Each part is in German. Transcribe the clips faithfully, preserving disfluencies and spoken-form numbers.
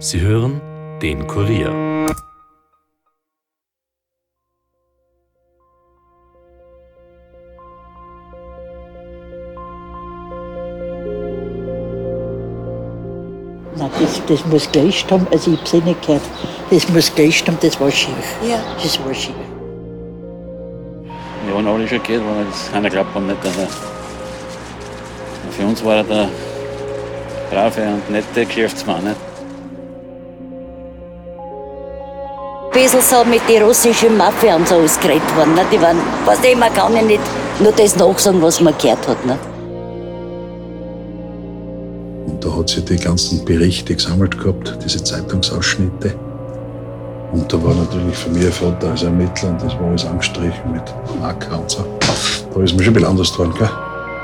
Sie hören den Kurier. Nein, das, das muss gleich haben, also ich habe es eh nicht gehört. Das muss gleich haben, das war schief. Ja. Das war schief. Wir haben alle schon gehört, weil das keiner glaubt hat, nicht, dass er. Für uns war er der brave und nette Geschäftsmann. Nicht? Ein bisschen so mit den russischen Mafia und so alles geredet worden. Ne? Die waren, was ich, man kann ja nicht nur das nachsagen, was man gehört hat. Ne? Und da hat sie die ganzen Berichte gesammelt gehabt, diese Zeitungsausschnitte. Und da war natürlich für mich ein Vater als Ermittler und das war alles angestrichen mit Marker und so. Da ist mir schon ein bisschen anders dran, gell?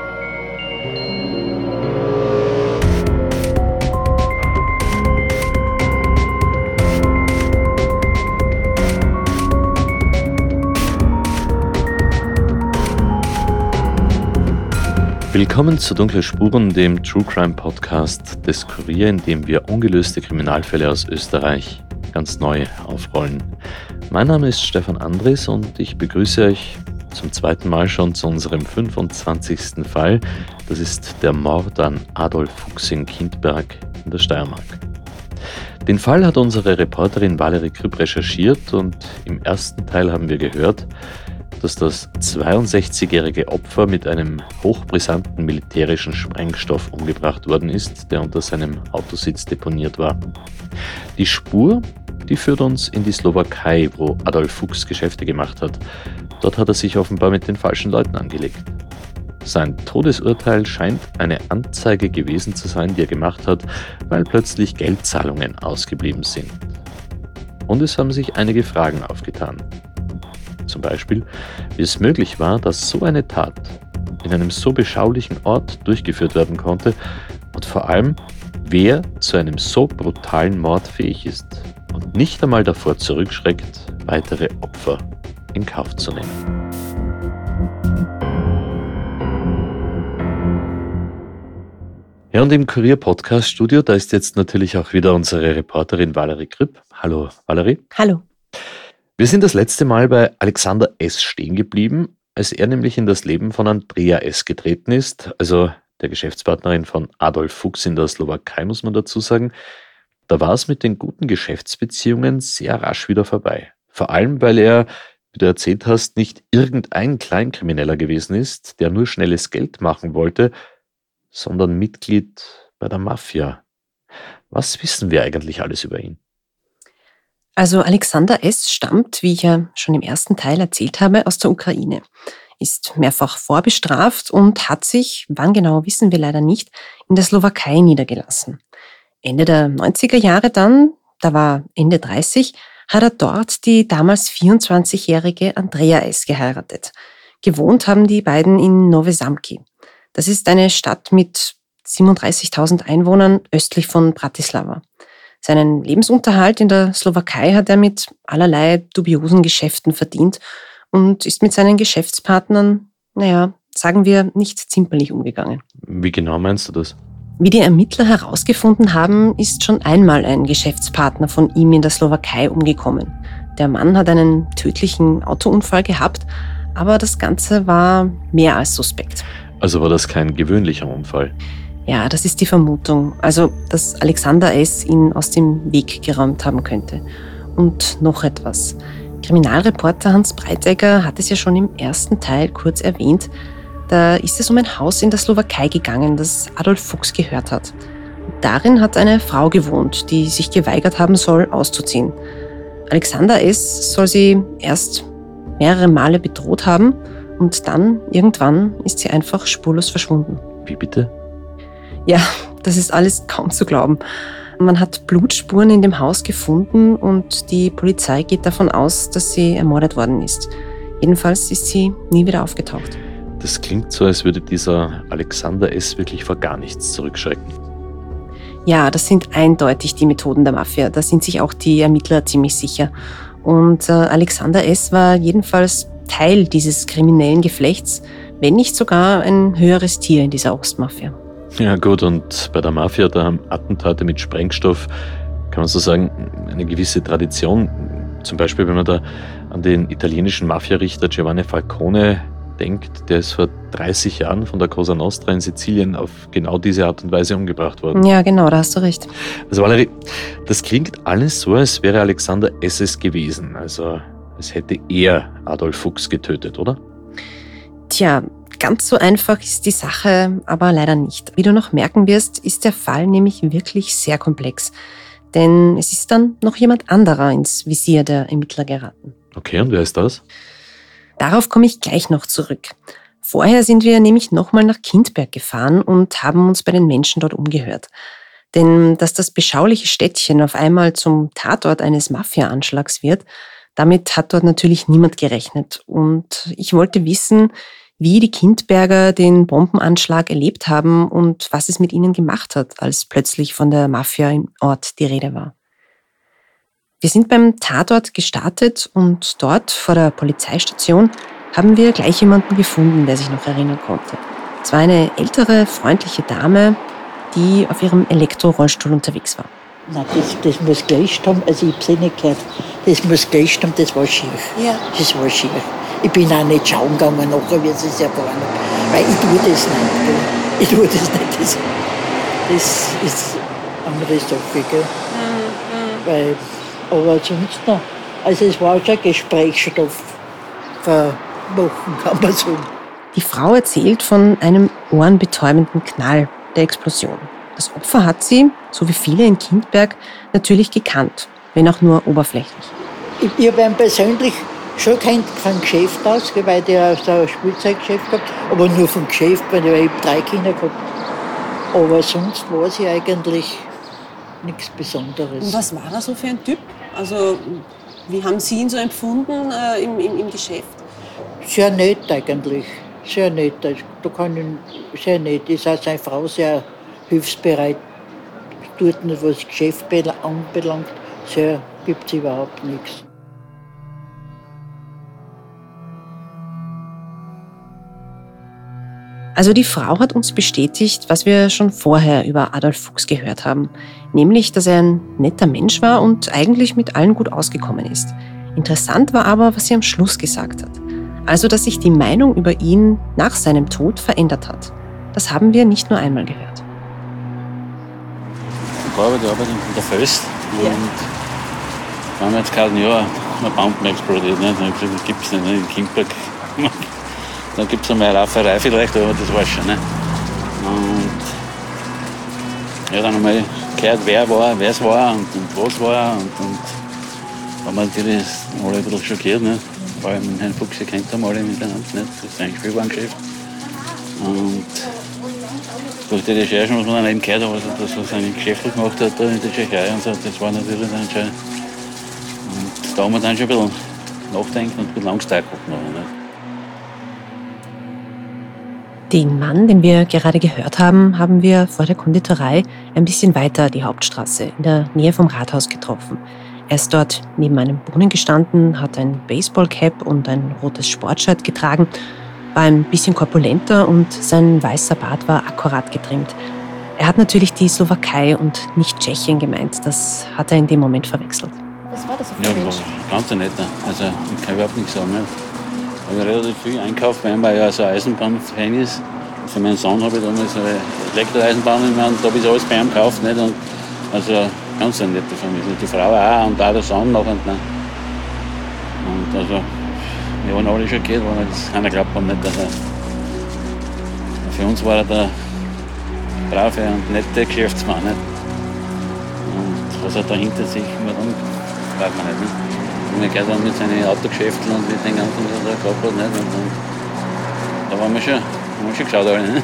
Willkommen zu Dunkle Spuren, dem True Crime Podcast des Kurier, in dem wir ungelöste Kriminalfälle aus Österreich ganz neu aufrollen. Mein Name ist Stefan Andres und ich begrüße euch zum zweiten Mal schon zu unserem fünfundzwanzigsten Fall. Das ist der Mord an Adolf Fuchs in Kindberg in der Steiermark. Den Fall hat unsere Reporterin Valerie Kripp recherchiert und im ersten Teil haben wir gehört, dass das zweiundsechzigjährige Opfer mit einem hochbrisanten militärischen Sprengstoff umgebracht worden ist, der unter seinem Autositz deponiert war. Die Spur, die führt uns in die Slowakei, wo Adolf Fuchs Geschäfte gemacht hat. Dort hat er sich offenbar mit den falschen Leuten angelegt. Sein Todesurteil scheint eine Anzeige gewesen zu sein, die er gemacht hat, weil plötzlich Geldzahlungen ausgeblieben sind. Und es haben sich einige Fragen aufgetan. Zum Beispiel, wie es möglich war, dass so eine Tat in einem so beschaulichen Ort durchgeführt werden konnte und vor allem, wer zu einem so brutalen Mord fähig ist und nicht einmal davor zurückschreckt, weitere Opfer in Kauf zu nehmen. Ja, und im Kurier-Podcast-Studio, da ist jetzt natürlich auch wieder unsere Reporterin Valerie Kripp. Hallo, Valerie. Hallo. Wir sind das letzte Mal bei Alexander S. stehen geblieben, als er nämlich in das Leben von Andrea S. getreten ist, also der Geschäftspartnerin von Adolf Fuchs in der Slowakei, muss man dazu sagen. Da war es mit den guten Geschäftsbeziehungen sehr rasch wieder vorbei. Vor allem, weil er, wie du erzählt hast, nicht irgendein Kleinkrimineller gewesen ist, der nur schnelles Geld machen wollte, sondern Mitglied bei der Mafia. Was wissen wir eigentlich alles über ihn? Also Alexander S. stammt, wie ich ja schon im ersten Teil erzählt habe, aus der Ukraine, ist mehrfach vorbestraft und hat sich, wann genau wissen wir leider nicht, in der Slowakei niedergelassen. Ende der neunziger Jahre dann, da war Ende dreißig, hat er dort die damals vierundzwanzigjährige Andrea S. geheiratet. Gewohnt haben die beiden in Nowe Zamki. Das ist eine Stadt mit siebenunddreißigtausend Einwohnern östlich von Bratislava. Seinen Lebensunterhalt in der Slowakei hat er mit allerlei dubiosen Geschäften verdient und ist mit seinen Geschäftspartnern, naja, sagen wir, nicht zimperlich umgegangen. Wie genau meinst du das? Wie die Ermittler herausgefunden haben, ist schon einmal ein Geschäftspartner von ihm in der Slowakei umgekommen. Der Mann hat einen tödlichen Autounfall gehabt, aber das Ganze war mehr als suspekt. Also war das kein gewöhnlicher Unfall? Ja, das ist die Vermutung. Also, dass Alexander S. ihn aus dem Weg geräumt haben könnte. Und noch etwas. Kriminalreporter Hans Breitegger hat es ja schon im ersten Teil kurz erwähnt. Da ist es um ein Haus in der Slowakei gegangen, das Adolf Fuchs gehört hat. Darin hat eine Frau gewohnt, die sich geweigert haben soll, auszuziehen. Alexander S. soll sie erst mehrere Male bedroht haben und dann, irgendwann, ist sie einfach spurlos verschwunden. Wie bitte? Ja, das ist alles kaum zu glauben. Man hat Blutspuren in dem Haus gefunden und die Polizei geht davon aus, dass sie ermordet worden ist. Jedenfalls ist sie nie wieder aufgetaucht. Das klingt so, als würde dieser Alexander S. wirklich vor gar nichts zurückschrecken. Ja, das sind eindeutig die Methoden der Mafia. Da sind sich auch die Ermittler ziemlich sicher. Und äh, Alexander S. war jedenfalls Teil dieses kriminellen Geflechts, wenn nicht sogar ein höheres Tier in dieser Ostmafia. Ja gut, und bei der Mafia, da haben Attentate mit Sprengstoff kann man so sagen, eine gewisse Tradition. Zum Beispiel, wenn man da an den italienischen Mafia-Richter Giovanni Falcone denkt, der ist vor dreißig Jahren von der Cosa Nostra in Sizilien auf genau diese Art und Weise umgebracht worden. Ja, genau, da hast du recht. Also Valerie, das klingt alles so, als wäre Alexander S. es gewesen. Also als hätte er Adolf Fuchs getötet, oder? Tja, ganz so einfach ist die Sache aber leider nicht. Wie du noch merken wirst, ist der Fall nämlich wirklich sehr komplex. Denn es ist dann noch jemand anderer ins Visier der Ermittler geraten. Okay, und wer ist das? Darauf komme ich gleich noch zurück. Vorher sind wir nämlich nochmal nach Kindberg gefahren und haben uns bei den Menschen dort umgehört. Denn dass das beschauliche Städtchen auf einmal zum Tatort eines Mafia-Anschlags wird, damit hat dort natürlich niemand gerechnet. Und ich wollte wissen, wie die Kindberger den Bombenanschlag erlebt haben und was es mit ihnen gemacht hat, als plötzlich von der Mafia im Ort die Rede war. Wir sind beim Tatort gestartet und dort vor der Polizeistation haben wir gleich jemanden gefunden, der sich noch erinnern konnte. Es war eine ältere, freundliche Dame, die auf ihrem Elektrorollstuhl unterwegs war. Nein, das, das muss gelischt haben, also ich habe es eh nicht gehört. Das muss gelischt haben, das war schier. Ja. Das war schier. Ich bin auch nicht schauen gegangen, nachher, wie sie es erfahren haben. Weil ich tue das nicht. Gell. Ich tue das nicht. Das, das ist eine andere Sache. Gell. Mhm. Weil, aber sonst noch. Also es war schon Gesprächsstoff für Wochen, kann man sagen. Die Frau erzählt von einem ohrenbetäubenden Knall der Explosion. Das Opfer hat sie, so wie viele in Kindberg, natürlich gekannt, wenn auch nur oberflächlich. Ich, ich habe ihn persönlich schon kennt vom Geschäft aus, weil der so ein Spielzeuggeschäft gehabt, aber nur vom Geschäft, weil ich habe drei Kinder gehabt. Aber sonst war sie eigentlich nichts Besonderes. Und was war er so für ein Typ? Also, wie haben Sie ihn so empfunden äh, im, im, im Geschäft? Sehr nett eigentlich, sehr nett. Da kann ich, sehr nett. Ist auch seine Frau sehr hilfsbereit. Tut nicht, was das Geschäft anbelangt. Sehr gibt es überhaupt nichts. Also die Frau hat uns bestätigt, was wir schon vorher über Adolf Fuchs gehört haben. Nämlich, dass er ein netter Mensch war und eigentlich mit allen gut ausgekommen ist. Interessant war aber, was sie am Schluss gesagt hat. Also, dass sich die Meinung über ihn nach seinem Tod verändert hat. Das haben wir nicht nur einmal gehört. Ich arbeite in der Föst und ja. Wir haben jetzt gerade ein Jahr eine Bombe explodiert. Ne? Das gibt es nicht, ne? In Kindberg. Da gibt es einmal eine Rauferei vielleicht, aber das war schon. Ne? Und ja, dann haben wir gehört, wer war, wer es war und, und was war. Und, und haben wir natürlich alle ein bisschen schockiert. Ne? Vor allem Herrn Fuchs, ihr kennt haben alle miteinander. Nicht? Das ist ein Spielwarengeschäft. Und durch die Recherchen, was man dann eben gehört hat, dass er seine Geschäfte gemacht hat da in der Tschechei und so, das war natürlich dann schon. Und da haben wir dann schon ein bisschen nachdenken und ein bisschen Angst gehabt. Den Mann, den wir gerade gehört haben, haben wir vor der Konditorei ein bisschen weiter die Hauptstraße, in der Nähe vom Rathaus getroffen. Er ist dort neben einem Brunnen gestanden, hat ein Baseballcap und ein rotes Sportshirt getragen, war ein bisschen korpulenter und sein weißer Bart war akkurat getrimmt. Er hat natürlich die Slowakei und nicht Tschechien gemeint, das hat er in dem Moment verwechselt. Was war das für ein ein Mensch? Ja, ganz netter. Also ich kann überhaupt nichts sagen. Ne? Ich habe relativ viel einkauft, weil er ja so ein Eisenbahn-Fan ist. Für meinen Sohn habe ich damals eine Elektroeisenbahn und da habe ich alles bei ihm gekauft. Nicht? Und also ganz eine nette Familie. Die Frau auch und auch der Sohn noch. Und, und also, wir waren alle schockiert, weil das keiner glaubt man nicht, dass er. Für uns war er der brave und nette Geschäftsmann. Nicht? Und was er da hinter sich immer dann, weiß man nicht. nicht? Und wir gehen dann mit seinen Autogeschäften und mit den ganzen, was er gehabt hat. Nicht? Und, und da waren wir schon, haben wir schon geschaut alle. Nicht?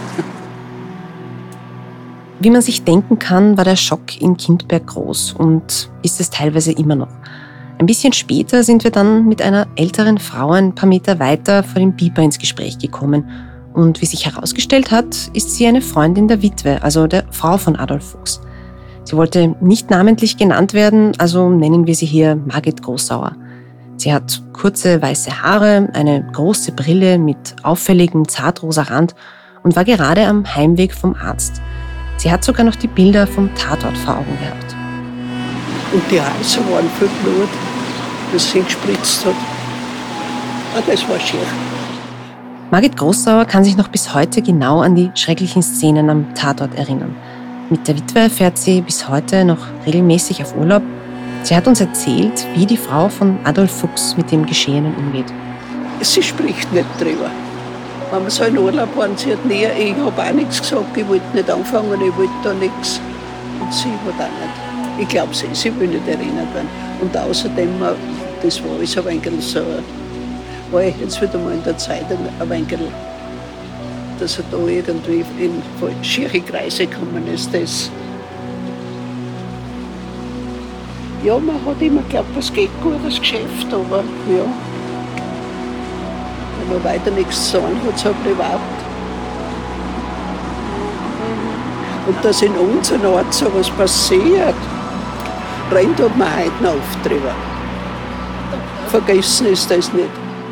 Wie man sich denken kann, war der Schock in Kindberg groß und ist es teilweise immer noch. Ein bisschen später sind wir dann mit einer älteren Frau ein paar Meter weiter vor dem Biber ins Gespräch gekommen. Und wie sich herausgestellt hat, ist sie eine Freundin der Witwe, also der Frau von Adolf Fuchs. Sie wollte nicht namentlich genannt werden, also nennen wir sie hier Margit Großauer. Sie hat kurze weiße Haare, eine große Brille mit auffälligem zartrosa Rand und war gerade am Heimweg vom Arzt. Sie hat sogar noch die Bilder vom Tatort vor Augen gehabt. Und die Häuser waren voll Blut, das sie gespritzt hat. Ah, das war schier. Margit Grossauer kann sich noch bis heute genau an die schrecklichen Szenen am Tatort erinnern. Mit der Witwe fährt sie bis heute noch regelmäßig auf Urlaub. Sie hat uns erzählt, wie die Frau von Adolf Fuchs mit dem Geschehenen umgeht. Sie spricht nicht drüber. Wenn wir so in Urlaub waren, sie hat nie, ich habe auch nichts gesagt, ich wollte nicht anfangen, ich wollte da nichts. Und sie hat auch nicht. Ich glaube, sie, sie will nicht erinnert werden. Und außerdem, das war alles ein wenig so, war ich jetzt wieder mal in der Zeitung ein wenig, dass er da irgendwie in schiere Kreise gekommen ist. Das. Ja, man hat immer geglaubt, es geht gut, das Geschäft, aber ja. Wenn man weiter nichts zu sagen hat, so privat. Und dass in unserem Ort so was passiert, rennt hat man heute noch oft drüber. Vergessen ist das nicht.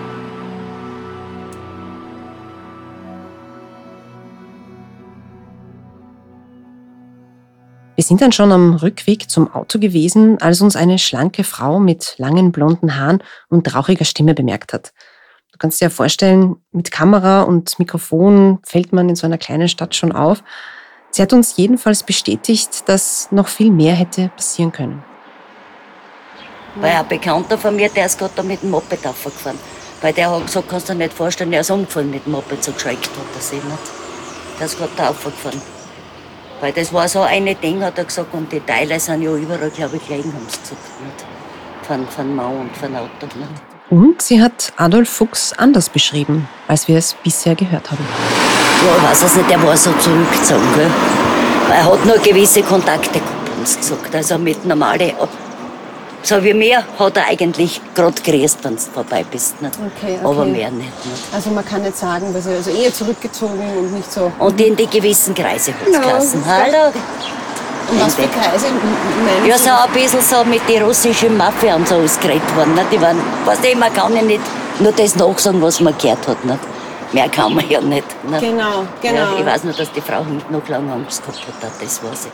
Wir sind dann schon am Rückweg zum Auto gewesen, als uns eine schlanke Frau mit langen blonden Haaren und rauchiger Stimme bemerkt hat. Du kannst dir ja vorstellen, mit Kamera und Mikrofon fällt man in so einer kleinen Stadt schon auf. Sie hat uns jedenfalls bestätigt, dass noch viel mehr hätte passieren können. Weil ein Bekannter von mir, der ist gerade da mit dem Moped aufgefahren. Weil der hat gesagt, kannst du dir nicht vorstellen, er ist umgefallen mit dem Moped, so geschreckt hat er sich nicht. Der ist gerade da aufgefahren. Weil das war so eine Ding, hat er gesagt, und die Teile sind ja überall, glaube ich, gelegen, haben sie gesagt. Nicht? Von, von Mau und von Auto. Nicht? Und sie hat Adolf Fuchs anders beschrieben, als wir es bisher gehört haben. Ja, ich weiß es nicht, der war so zurückgezogen. Gell? Er hat nur gewisse Kontakte gehabt, haben sie gesagt. Also mit normalen, so wie mir, hat er eigentlich gerade gereist, wenn du vorbei bist. Nicht? Okay, okay. Aber mehr nicht, nicht. Also man kann nicht sagen, dass er also eher zurückgezogen und nicht so... Und in die gewissen Kreise hat es Ja, gelassen. das ist Hallo. Und was für Kreise meinen Ja, Sie? so ein bisschen so mit der russischen Mafia und so ausgeredet worden. Nicht? Die waren, weißt du, man kann ja nicht nur das nachsagen, was man gehört hat. Nicht? Mehr kann man ja nicht. Nicht? Genau, genau. Ja, ich weiß nur, dass die Frau hinten noch lange Angst gehabt hat, das weiß ich.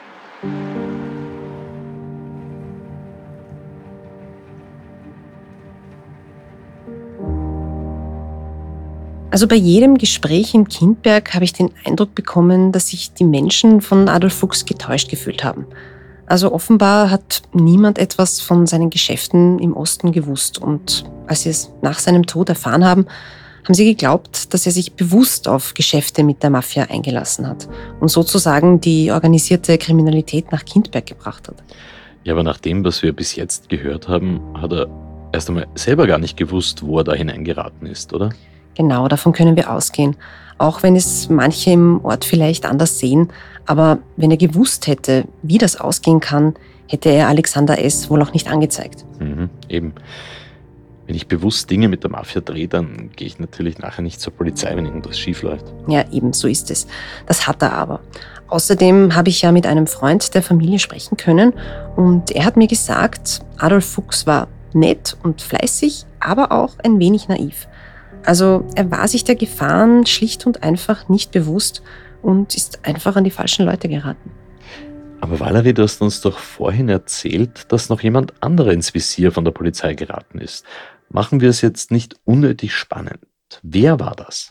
Also bei jedem Gespräch im Kindberg habe ich den Eindruck bekommen, dass sich die Menschen von Adolf Fuchs getäuscht gefühlt haben. Also offenbar hat niemand etwas von seinen Geschäften im Osten gewusst. Und als sie es nach seinem Tod erfahren haben, haben sie geglaubt, dass er sich bewusst auf Geschäfte mit der Mafia eingelassen hat und sozusagen die organisierte Kriminalität nach Kindberg gebracht hat. Ja, aber nach dem, was wir bis jetzt gehört haben, hat er erst einmal selber gar nicht gewusst, wo er da hineingeraten ist, oder? Genau, davon können wir ausgehen. Auch wenn es manche im Ort vielleicht anders sehen. Aber wenn er gewusst hätte, wie das ausgehen kann, hätte er Alexander S. wohl auch nicht angezeigt. Mhm, eben. Wenn ich bewusst Dinge mit der Mafia drehe, dann gehe ich natürlich nachher nicht zur Polizei, wenn irgendwas schief läuft. Ja, eben, so ist es. Das hat er aber. Außerdem habe ich ja mit einem Freund der Familie sprechen können und er hat mir gesagt, Adolf Fuchs war nett und fleißig, aber auch ein wenig naiv. Also er war sich der Gefahren schlicht und einfach nicht bewusst und ist einfach an die falschen Leute geraten. Aber Valerie, du hast uns doch vorhin erzählt, dass noch jemand anderer ins Visier von der Polizei geraten ist. Machen wir es jetzt nicht unnötig spannend. Wer war das?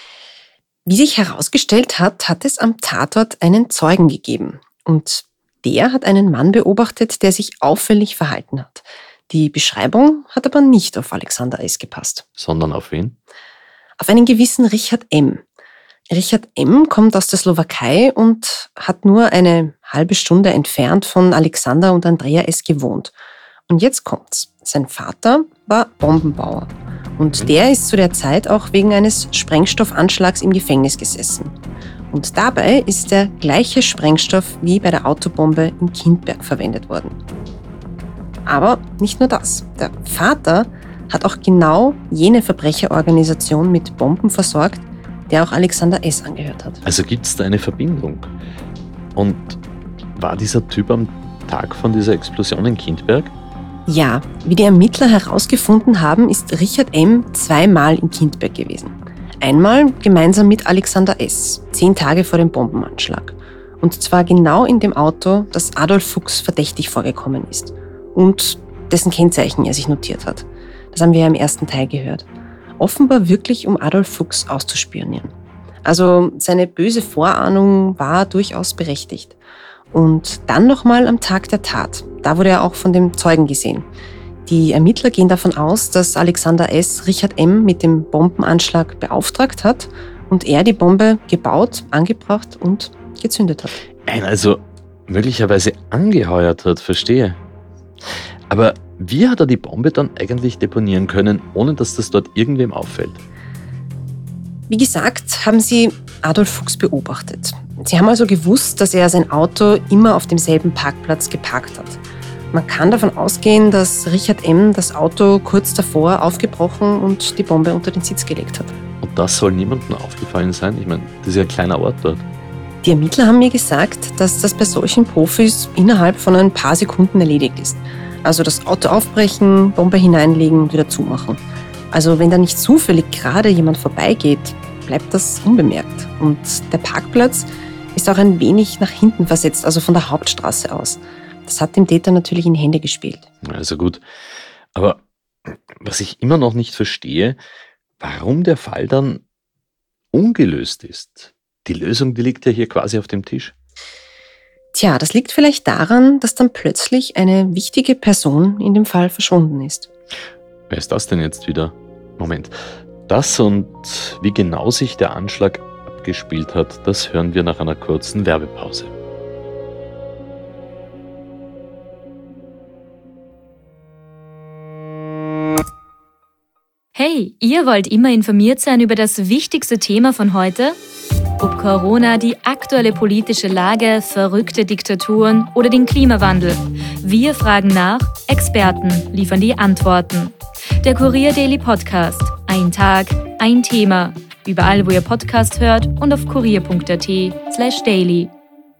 Wie sich herausgestellt hat, hat es am Tatort einen Zeugen gegeben. Und der hat einen Mann beobachtet, der sich auffällig verhalten hat. Die Beschreibung hat aber nicht auf Alexander S. gepasst. Sondern auf wen? Auf einen gewissen Richard M. Richard M. kommt aus der Slowakei und hat nur eine halbe Stunde entfernt von Alexander und Andrea S. gewohnt. Und jetzt kommt's. Sein Vater war Bombenbauer. Und der ist zu der Zeit auch wegen eines Sprengstoffanschlags im Gefängnis gesessen. Und dabei ist der gleiche Sprengstoff wie bei der Autobombe in Kindberg verwendet worden. Aber nicht nur das. Der Vater hat auch genau jene Verbrecherorganisation mit Bomben versorgt, der auch Alexander S. angehört hat. Also gibt es da eine Verbindung? Und war dieser Typ am Tag von dieser Explosion in Kindberg? Ja, wie die Ermittler herausgefunden haben, ist Richard M. zweimal in Kindberg gewesen. Einmal gemeinsam mit Alexander S., zehn Tage vor dem Bombenanschlag. Und zwar genau in dem Auto, das Adolf Fuchs verdächtig vorgekommen ist und dessen Kennzeichen er sich notiert hat. Das haben wir ja im ersten Teil gehört. Offenbar wirklich, um Adolf Fuchs auszuspionieren. Also seine böse Vorahnung war durchaus berechtigt. Und dann nochmal am Tag der Tat. Da wurde er auch von dem Zeugen gesehen. Die Ermittler gehen davon aus, dass Alexander S. Richard M. mit dem Bombenanschlag beauftragt hat und er die Bombe gebaut, angebracht und gezündet hat. Ein also möglicherweise angeheuert hat, verstehe. Aber wie hat er die Bombe dann eigentlich deponieren können, ohne dass das dort irgendwem auffällt? Wie gesagt, haben sie Adolf Fuchs beobachtet. Sie haben also gewusst, dass er sein Auto immer auf demselben Parkplatz geparkt hat. Man kann davon ausgehen, dass Richard M. das Auto kurz davor aufgebrochen und die Bombe unter den Sitz gelegt hat. Und das soll niemandem aufgefallen sein? Ich meine, das ist ja ein kleiner Ort dort. Die Ermittler haben mir gesagt, dass das bei solchen Profis innerhalb von ein paar Sekunden erledigt ist. Also das Auto aufbrechen, Bombe hineinlegen und wieder zumachen. Also wenn da nicht zufällig gerade jemand vorbeigeht, bleibt das unbemerkt. Und der Parkplatz ist auch ein wenig nach hinten versetzt, also von der Hauptstraße aus. Das hat dem Täter natürlich in die Hände gespielt. Also gut. Aber was ich immer noch nicht verstehe, warum der Fall dann ungelöst ist. Die Lösung, die liegt ja hier quasi auf dem Tisch. Tja, das liegt vielleicht daran, dass dann plötzlich eine wichtige Person in dem Fall verschwunden ist. Wer ist das denn jetzt wieder? Moment. Das und wie genau sich der Anschlag abgespielt hat, das hören wir nach einer kurzen Werbepause. Hey, ihr wollt immer informiert sein über das wichtigste Thema von heute? Ob Corona, die aktuelle politische Lage, verrückte Diktaturen oder den Klimawandel. Wir fragen nach, Experten liefern die Antworten. Der Kurier Daily Podcast. Ein Tag, ein Thema. Überall, wo ihr Podcast hört und auf kurier punkt at slash daily.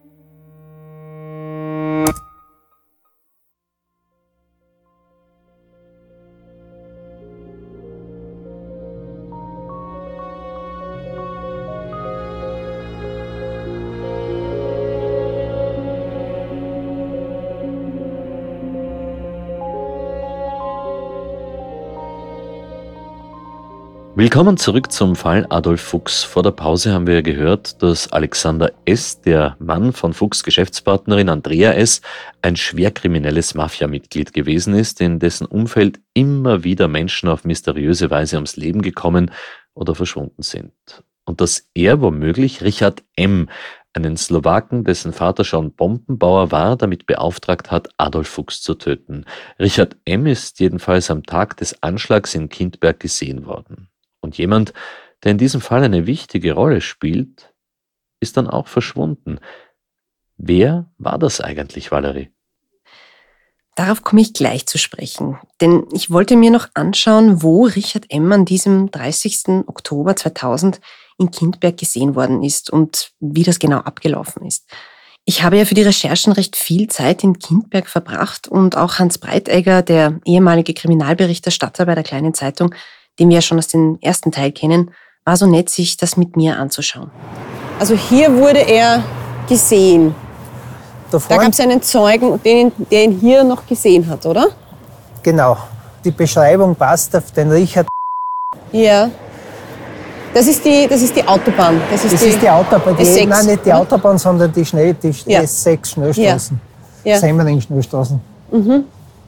Willkommen zurück zum Fall Adolf Fuchs. Vor der Pause haben wir ja gehört, dass Alexander S., der Mann von Fuchs' Geschäftspartnerin Andrea S., ein schwer kriminelles Mafia-Mitglied gewesen ist, in dessen Umfeld immer wieder Menschen auf mysteriöse Weise ums Leben gekommen oder verschwunden sind. Und dass er womöglich Richard M., einen Slowaken, dessen Vater schon Bombenbauer war, damit beauftragt hat, Adolf Fuchs zu töten. Richard M. ist jedenfalls am Tag des Anschlags in Kindberg gesehen worden. Und jemand, der in diesem Fall eine wichtige Rolle spielt, ist dann auch verschwunden. Wer war das eigentlich, Valerie? Darauf komme ich gleich zu sprechen, denn ich wollte mir noch anschauen, wo Richard M. an diesem dreißigsten Oktober zweitausend in Kindberg gesehen worden ist und wie das genau abgelaufen ist. Ich habe ja für die Recherchen recht viel Zeit in Kindberg verbracht und auch Hans Breitegger, der ehemalige Kriminalberichterstatter bei der Kleinen Zeitung, den wir ja schon aus dem ersten Teil kennen, war so nett, sich das mit mir anzuschauen. Also hier wurde er gesehen. Da, da gab es einen Zeugen, den, der ihn hier noch gesehen hat, oder? Genau. Die Beschreibung passt auf den Richard. Ja. Das ist die, das ist die Autobahn. Das ist, das die, ist die Autobahn. Die, S sechs, nein, nicht die oder? Autobahn, sondern die, Schnell, die Ja. S sechs Schnellstraßen. Ja. Ja. Semmering-Schnellstraßen. Mhm.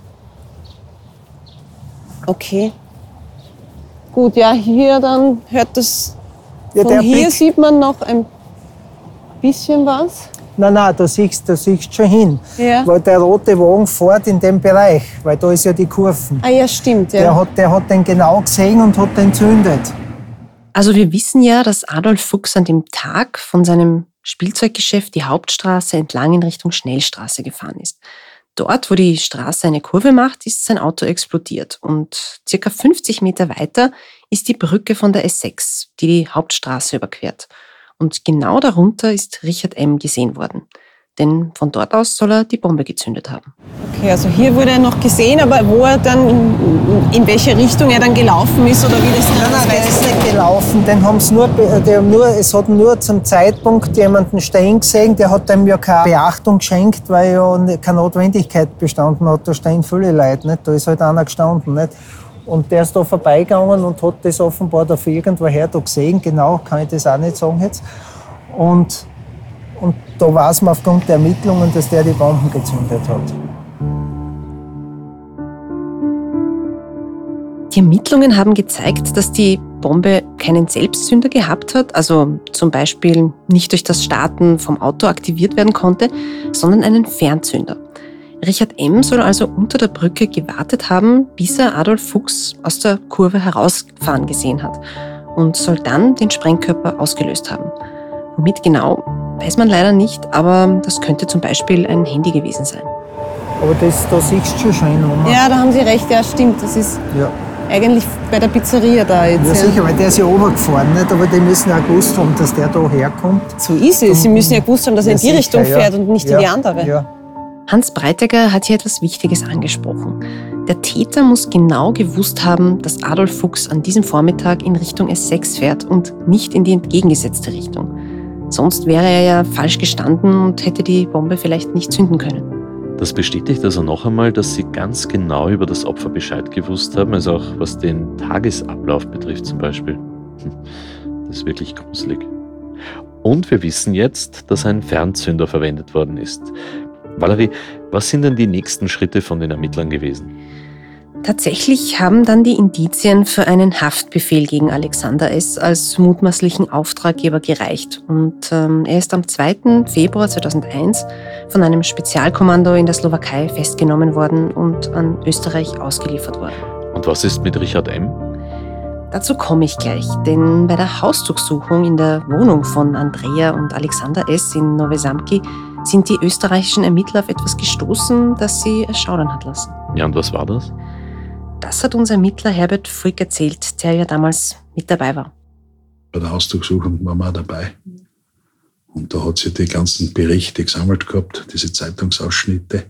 Okay. Gut, ja, hier dann hört das. Ja, von der hier Blick- sieht man noch ein bisschen was. Nein, nein, da siehst du siehst schon hin. Ja. Weil der rote Wagen fährt in dem Bereich, weil da ist ja die Kurven. Ah ja, stimmt. Ja. Der, hat, der hat den genau gesehen und hat den entzündet. Also wir wissen ja, dass Adolf Fuchs an dem Tag von seinem Spielzeuggeschäft die Hauptstraße entlang in Richtung Schnellstraße gefahren ist. Dort, wo die Straße eine Kurve macht, ist sein Auto explodiert. Und circa fünfzig Meter weiter ist die Brücke von der S sechs, die die Hauptstraße überquert. Und genau darunter ist Richard M. gesehen worden. denn von dort aus soll er die Bombe gezündet haben. Okay, also hier wurde er noch gesehen, aber wo er dann, in, in welche Richtung er dann gelaufen ist oder wie das dann Nein, nein, der ist nicht gelaufen. Den haben's nur, die haben nur, es hat nur zum Zeitpunkt jemanden stehen gesehen, der hat ihm ja keine Beachtung geschenkt, weil ja keine Notwendigkeit bestanden hat. Da stehen viele Leute, nicht? Da ist halt einer gestanden. Nicht? Und der ist da vorbeigegangen und hat das offenbar da von irgendwoher da gesehen. Genau, kann ich das auch nicht sagen jetzt. Und, und da weiß man aufgrund der Ermittlungen, dass der die Bomben gezündet hat. Die Ermittlungen haben gezeigt, dass die Bombe keinen Selbstzünder gehabt hat, also zum Beispiel nicht durch das Starten vom Auto aktiviert werden konnte, sondern einen Fernzünder. Richard M. soll also unter der Brücke gewartet haben, bis er Adolf Fuchs aus der Kurve herausfahren gesehen hat und soll dann den Sprengkörper ausgelöst haben. Womit genau, weiß man leider nicht, aber das könnte zum Beispiel ein Handy gewesen sein. Aber das, da siehst du schon schön, oder? Ja, da haben Sie recht, ja, stimmt. Das ist Ja. eigentlich bei der Pizzeria da jetzt. Ja, sicher, weil der ist ja runtergefahren, nicht? Aber die müssen auch gewusst haben, dass der da herkommt. So ist es. Sie müssen ja gewusst haben, dass er in die Ja, Richtung sicher, ja. fährt und nicht ja. in die andere. Ja. Hans Breitegger hat hier etwas Wichtiges angesprochen. Der Täter muss genau gewusst haben, dass Adolf Fuchs an diesem Vormittag in Richtung S sechs fährt und nicht in die entgegengesetzte Richtung. Sonst wäre er ja falsch gestanden und hätte die Bombe vielleicht nicht zünden können. Das bestätigt also noch einmal, dass sie ganz genau über das Opfer Bescheid gewusst haben, also auch was den Tagesablauf betrifft zum Beispiel. Das ist wirklich gruselig. Und wir wissen jetzt, dass ein Fernzünder verwendet worden ist. Valerie, was sind denn die nächsten Schritte von den Ermittlern gewesen? Tatsächlich haben dann die Indizien für einen Haftbefehl gegen Alexander S. als mutmaßlichen Auftraggeber gereicht. Und ähm, er ist am zweiten Februar zweitausendeins von einem Spezialkommando in der Slowakei festgenommen worden und an Österreich ausgeliefert worden. Und was ist mit Richard M.? Dazu komme ich gleich, denn bei der Hausdurchsuchung in der Wohnung von Andrea und Alexander S. in Nowe Zamki sind die österreichischen Ermittler auf etwas gestoßen, das sie erschaudern hat lassen. Ja, und was war das? Das hat unser Ermittler Herbert Frick erzählt, der ja damals mit dabei war. Bei der Hausdurchsuchung waren wir auch dabei. Und da hat sie die ganzen Berichte gesammelt gehabt, diese Zeitungsausschnitte.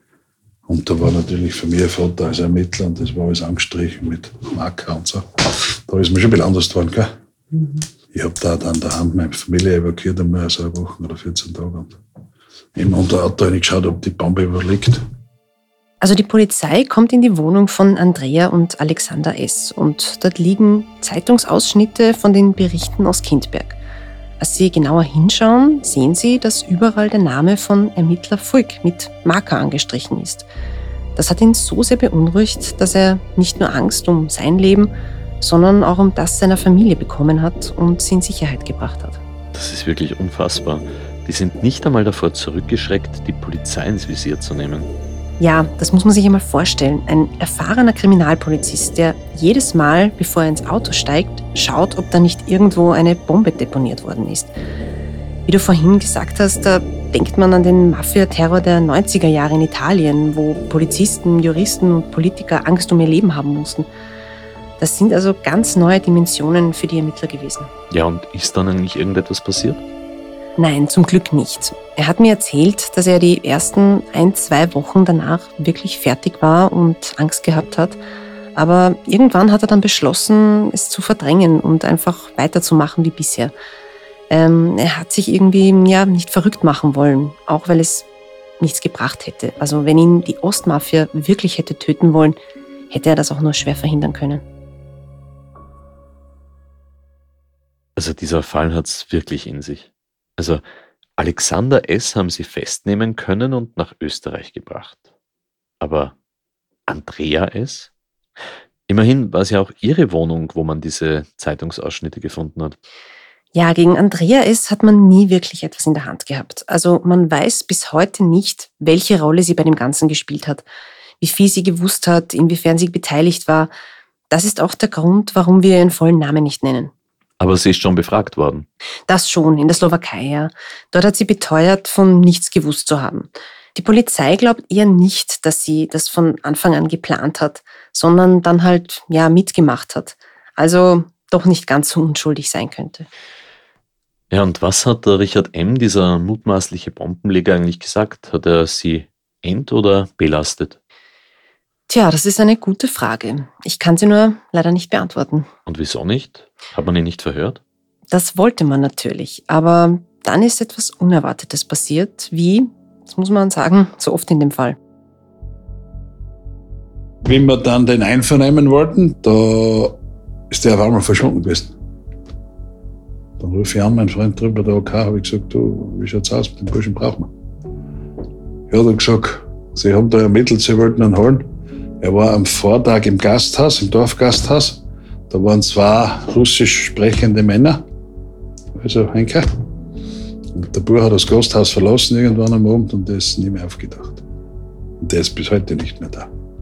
Und da war natürlich für mich ein Vater als Ermittler und das war alles angestrichen mit Marker und so. Da ist mir schon ein bisschen anders geworden, gell? Mhm. Ich habe da dann daheim meine Familie evakuiert, einmal so eine Woche oder vierzehn Tage. Und im Unterauto reingeschaut, ob die Bombe überliegt. Also die Polizei kommt in die Wohnung von Andrea und Alexander S. Und dort liegen Zeitungsausschnitte von den Berichten aus Kindberg. Als sie genauer hinschauen, sehen sie, dass überall der Name von Ermittler Frick mit Marker angestrichen ist. Das hat ihn so sehr beunruhigt, dass er nicht nur Angst um sein Leben, sondern auch um das seiner Familie bekommen hat und sie in Sicherheit gebracht hat. Das ist wirklich unfassbar. Die sind nicht einmal davor zurückgeschreckt, die Polizei ins Visier zu nehmen. Ja, das muss man sich einmal vorstellen. Ein erfahrener Kriminalpolizist, der jedes Mal, bevor er ins Auto steigt, schaut, ob da nicht irgendwo eine Bombe deponiert worden ist. Wie du vorhin gesagt hast, da denkt man an den Mafia-Terror der neunziger Jahre in Italien, wo Polizisten, Juristen und Politiker Angst um ihr Leben haben mussten. Das sind also ganz neue Dimensionen für die Ermittler gewesen. Ja, und ist dann eigentlich irgendetwas passiert? Nein, zum Glück nicht. Er hat mir erzählt, dass er die ersten ein, zwei Wochen danach wirklich fertig war und Angst gehabt hat. Aber irgendwann hat er dann beschlossen, es zu verdrängen und einfach weiterzumachen wie bisher. Ähm, er hat sich irgendwie ja, nicht verrückt machen wollen, auch weil es nichts gebracht hätte. Also wenn ihn die Ostmafia wirklich hätte töten wollen, hätte er das auch nur schwer verhindern können. Also dieser Fall hat's wirklich in sich. Also Alexander S. haben sie festnehmen können und nach Österreich gebracht. Aber Andrea S.? Immerhin war es ja auch ihre Wohnung, wo man diese Zeitungsausschnitte gefunden hat. Ja, gegen Andrea S. hat man nie wirklich etwas in der Hand gehabt. Also man weiß bis heute nicht, welche Rolle sie bei dem Ganzen gespielt hat, wie viel sie gewusst hat, inwiefern sie beteiligt war. Das ist auch der Grund, warum wir ihren vollen Namen nicht nennen. Aber sie ist schon befragt worden. Das schon, in der Slowakei, ja. Dort hat sie beteuert, von nichts gewusst zu haben. Die Polizei glaubt eher nicht, dass sie das von Anfang an geplant hat, sondern dann halt, ja, mitgemacht hat. Also doch nicht ganz so unschuldig sein könnte. Ja, und was hat der Richard M., dieser mutmaßliche Bombenleger, eigentlich gesagt? Hat er sie ent- oder belastet? Tja, das ist eine gute Frage. Ich kann sie nur leider nicht beantworten. Und wieso nicht? Hat man ihn nicht verhört? Das wollte man natürlich, aber dann ist etwas Unerwartetes passiert, wie, das muss man sagen, so oft in dem Fall. Wenn wir dann den einvernehmen wollten, da ist der auf einmal verschwunden gewesen. Dann rufe ich an, mein Freund drüber, der O K, habe ich gesagt, du, wie schaut's aus, mit dem Burschen brauchen wir. Ja, hat er gesagt, sie haben da ermittelt, sie wollten ihn holen. Er war am Vortag im Gasthaus, im Dorfgasthaus. Da waren zwei russisch sprechende Männer, also Henker. Und der Bub hat das Gasthaus verlassen irgendwann am Abend und der ist nie mehr aufgetaucht. Und der ist bis heute nicht mehr da.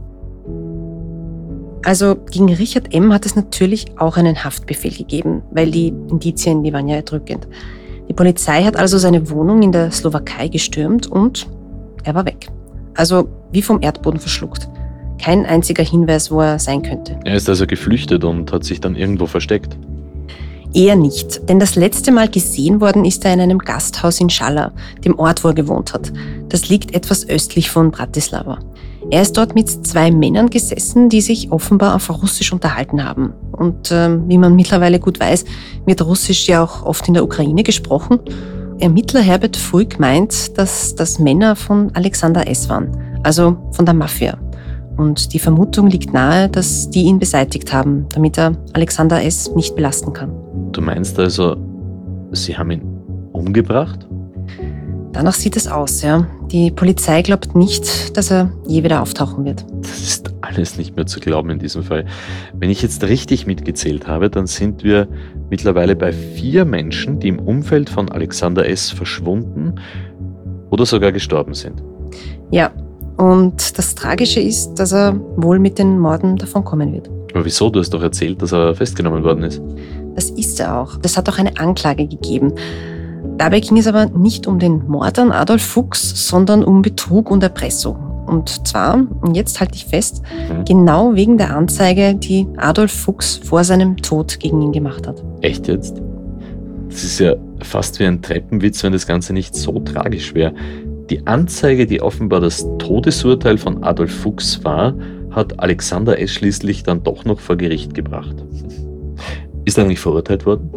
Also gegen Richard M. hat es natürlich auch einen Haftbefehl gegeben, weil die Indizien, die waren ja erdrückend. Die Polizei hat also seine Wohnung in der Slowakei gestürmt und er war weg. Also wie vom Erdboden verschluckt. Kein einziger Hinweis, wo er sein könnte. Er ist also geflüchtet und hat sich dann irgendwo versteckt. Eher nicht, denn das letzte Mal gesehen worden ist er in einem Gasthaus in Schalla, dem Ort, wo er gewohnt hat. Das liegt etwas östlich von Bratislava. Er ist dort mit zwei Männern gesessen, die sich offenbar auf Russisch unterhalten haben. Und äh, wie man mittlerweile gut weiß, wird Russisch ja auch oft in der Ukraine gesprochen. Ermittler Herbert Fruig meint, dass das Männer von Alexander S. waren, also von der Mafia. Und die Vermutung liegt nahe, dass die ihn beseitigt haben, damit er Alexander S. nicht belasten kann. Du meinst also, sie haben ihn umgebracht? Danach sieht es aus, ja. Die Polizei glaubt nicht, dass er je wieder auftauchen wird. Das ist alles nicht mehr zu glauben in diesem Fall. Wenn ich jetzt richtig mitgezählt habe, dann sind wir mittlerweile bei vier Menschen, die im Umfeld von Alexander S. verschwunden oder sogar gestorben sind. Ja, und das Tragische ist, dass er wohl mit den Morden davonkommen wird. Aber wieso? Du hast doch erzählt, dass er festgenommen worden ist. Das ist er auch. Das hat auch eine Anklage gegeben. Dabei ging es aber nicht um den Mord an Adolf Fuchs, sondern um Betrug und Erpressung. Und zwar, und jetzt halte ich fest, mhm. genau wegen der Anzeige, die Adolf Fuchs vor seinem Tod gegen ihn gemacht hat. Echt jetzt? Das ist ja fast wie ein Treppenwitz, wenn das Ganze nicht so tragisch wäre. Die Anzeige, die offenbar das Todesurteil von Adolf Fuchs war, hat Alexander S. schließlich dann doch noch vor Gericht gebracht. Ist er eigentlich verurteilt worden?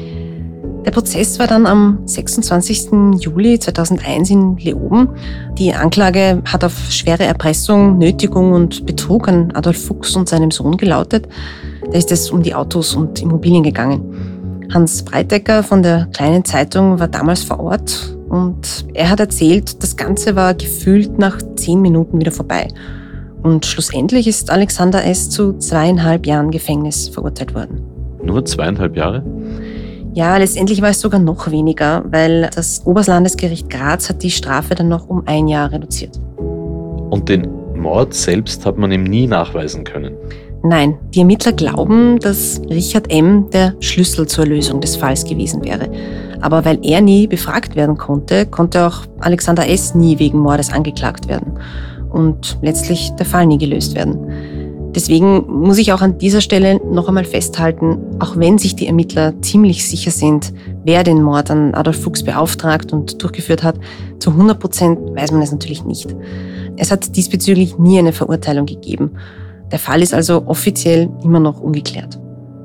Der Prozess war dann am sechsundzwanzigsten Juli zweitausendeins in Leoben. Die Anklage hat auf schwere Erpressung, Nötigung und Betrug an Adolf Fuchs und seinem Sohn gelautet. Da ist es um die Autos und Immobilien gegangen. Hans Breitecker von der Kleinen Zeitung war damals vor Ort und er hat erzählt, das Ganze war gefühlt nach zehn Minuten wieder vorbei. Und schlussendlich ist Alexander S. zu zweieinhalb Jahren Gefängnis verurteilt worden. Nur zweieinhalb Jahre? Ja, letztendlich war es sogar noch weniger, weil das Oberlandesgericht Graz hat die Strafe dann noch um ein Jahr reduziert. Und den Mord selbst hat man ihm nie nachweisen können? Nein, die Ermittler glauben, dass Richard M. der Schlüssel zur Lösung des Falls gewesen wäre. Aber weil er nie befragt werden konnte, konnte auch Alexander S. nie wegen Mordes angeklagt werden. Und letztlich der Fall nie gelöst werden. Deswegen muss ich auch an dieser Stelle noch einmal festhalten, auch wenn sich die Ermittler ziemlich sicher sind, wer den Mord an Adolf Fuchs beauftragt und durchgeführt hat, zu hundert Prozent weiß man es natürlich nicht. Es hat diesbezüglich nie eine Verurteilung gegeben. Der Fall ist also offiziell immer noch ungeklärt.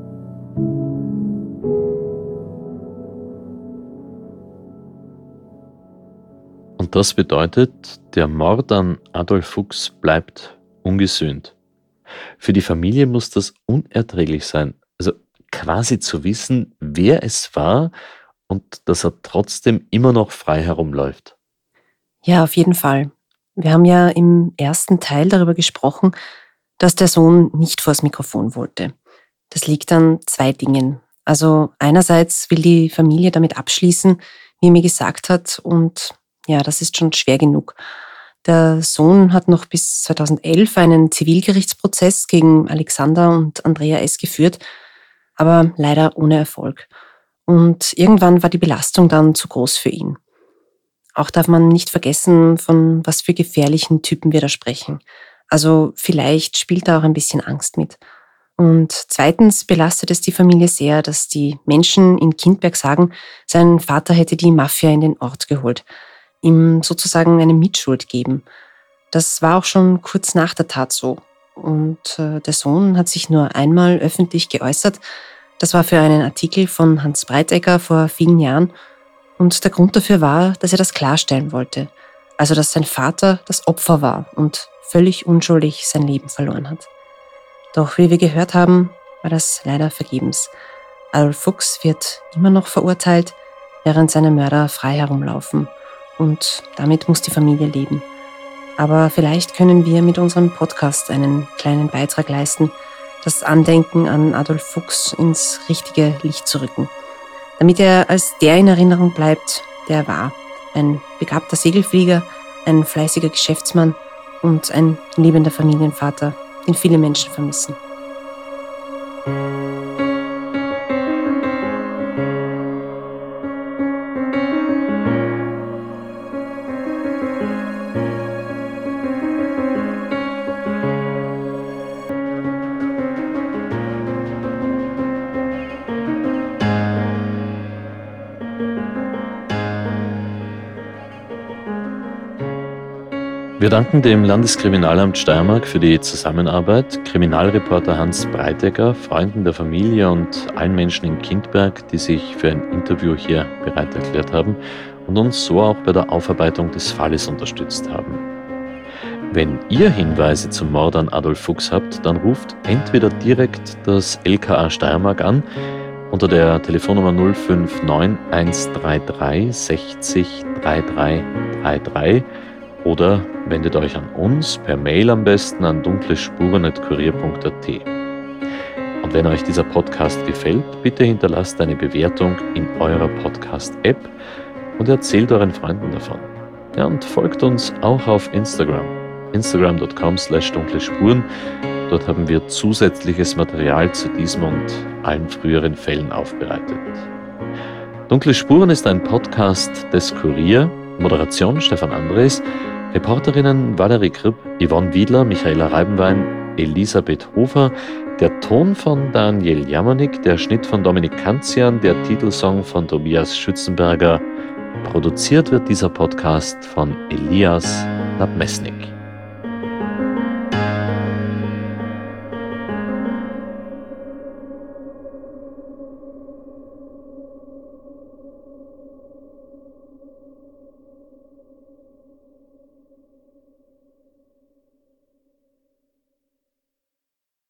Und das bedeutet, der Mord an Adolf Fuchs bleibt ungesühnt. Für die Familie muss das unerträglich sein, also quasi zu wissen, wer es war und dass er trotzdem immer noch frei herumläuft. Ja, auf jeden Fall. Wir haben ja im ersten Teil darüber gesprochen, dass der Sohn nicht vors Mikrofon wollte. Das liegt an zwei Dingen. Also einerseits will die Familie damit abschließen, wie er mir gesagt hat, und ja, das ist schon schwer genug. Der Sohn hat noch bis zweitausendelf einen Zivilgerichtsprozess gegen Alexander und Andrea S. geführt, aber leider ohne Erfolg. Und irgendwann war die Belastung dann zu groß für ihn. Auch darf man nicht vergessen, von was für gefährlichen Typen wir da sprechen. Also vielleicht spielt da auch ein bisschen Angst mit. Und zweitens belastet es die Familie sehr, dass die Menschen in Kindberg sagen, sein Vater hätte die Mafia in den Ort geholt, ihm sozusagen eine Mitschuld geben. Das war auch schon kurz nach der Tat so. Und äh, der Sohn hat sich nur einmal öffentlich geäußert. Das war für einen Artikel von Hans Breitegger vor vielen Jahren. Und der Grund dafür war, dass er das klarstellen wollte. Also, dass sein Vater das Opfer war und völlig unschuldig sein Leben verloren hat. Doch wie wir gehört haben, war das leider vergebens. Adolf Fuchs wird immer noch verurteilt, während seine Mörder frei herumlaufen. Und damit muss die Familie leben. Aber vielleicht können wir mit unserem Podcast einen kleinen Beitrag leisten, das Andenken an Adolf Fuchs ins richtige Licht zu rücken. Damit er als der in Erinnerung bleibt, der er war. Ein begabter Segelflieger, ein fleißiger Geschäftsmann und ein liebender Familienvater, den viele Menschen vermissen. Wir danken dem Landeskriminalamt Steiermark für die Zusammenarbeit, Kriminalreporter Hans Breitegger, Freunden der Familie und allen Menschen in Kindberg, die sich für ein Interview hier bereit erklärt haben und uns so auch bei der Aufarbeitung des Falles unterstützt haben. Wenn ihr Hinweise zum Mord an Adolf Fuchs habt, dann ruft entweder direkt das L K A Steiermark an unter der Telefonnummer null fünf neun eins drei drei sechzig dreiunddreißig dreiunddreißig oder wendet euch an uns per Mail am besten an dunklespuren at kurier punkt a t. Und wenn euch dieser Podcast gefällt, bitte hinterlasst eine Bewertung in eurer Podcast-App und erzählt euren Freunden davon. Ja, und folgt uns auch auf Instagram, instagram punkt com slash dunklespuren. Dort haben wir zusätzliches Material zu diesem und allen früheren Fällen aufbereitet. Dunkle Spuren ist ein Podcast des Kurier. Moderation Stefan Andres, Reporterinnen Valerie Kripp, Yvonne Wiedler, Michaela Reibenwein, Elisabeth Hofer, der Ton von Daniel Jamanik, der Schnitt von Dominik Kanzian, der Titelsong von Tobias Schützenberger. Produziert wird dieser Podcast von Elias Nabmesnik.